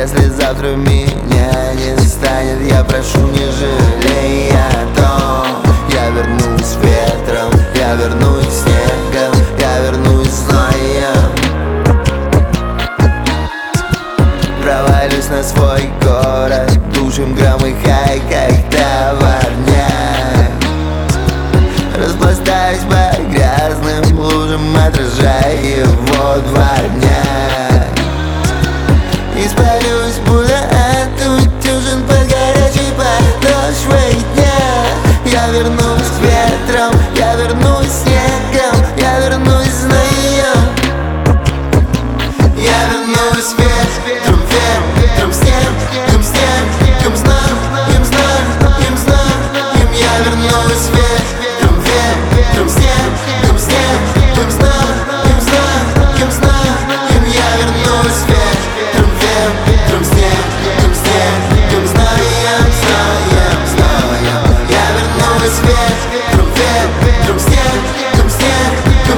Если завтра меня не станет, я прошу, не жалей о том. Я вернусь ветром, я вернусь снегом, я вернусь зноем. Провалюсь на свой город, душем громы хай, как товарняк. Распластаюсь по грязным лужам, отражая его дворняк. Испарюсь, будто отутюжен под горячей подошвой дня. Я вернусь ветром, я вернусь снегом, я вернусь знаем. Я вернусь ветром, ветром, снегом, снегом, знаем, знаем, знаем. Я вернусь ветром, ветром, снегом, снегом, знаем, знаем, знаем. Я вернусь ветром, ветром, снегом, снегом, знаем, знаем, знаем. Я вернусь ветром, ветром, снегом, снегом,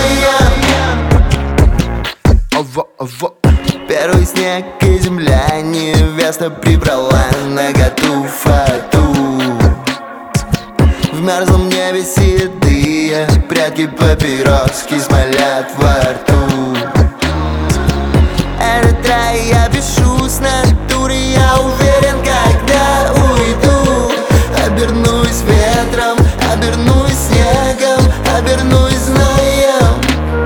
знаем. Первый снег и земля невеста прибрала наготу фату. В мерзлом небе седые прядки папироски смолят во рту. Этот рай я пишу с натуры, я уверен, когда уйду. Обернусь ветром, обернусь снегом, обернусь знаем.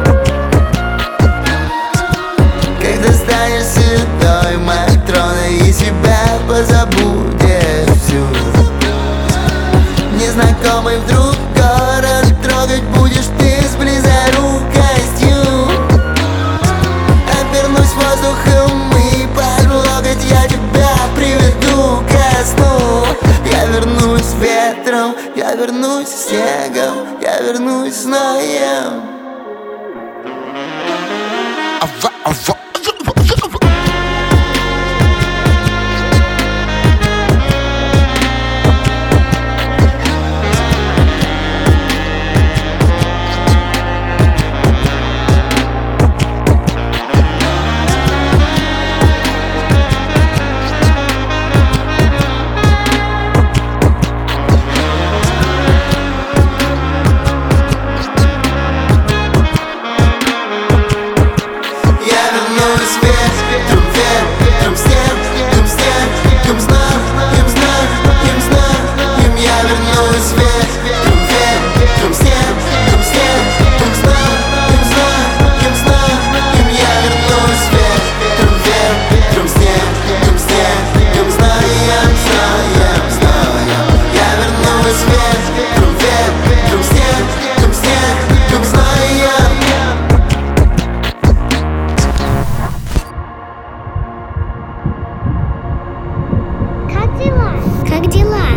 Когда станешь седой Матроной и себя позабудешь всю, незнакомый вдруг город трогать будешь ты с близорукостью. Обернусь воздухом и под локоть я тебя приведу ко сну. Я вернусь ветром, я вернусь снегом, я вернусь знаем. Как дела?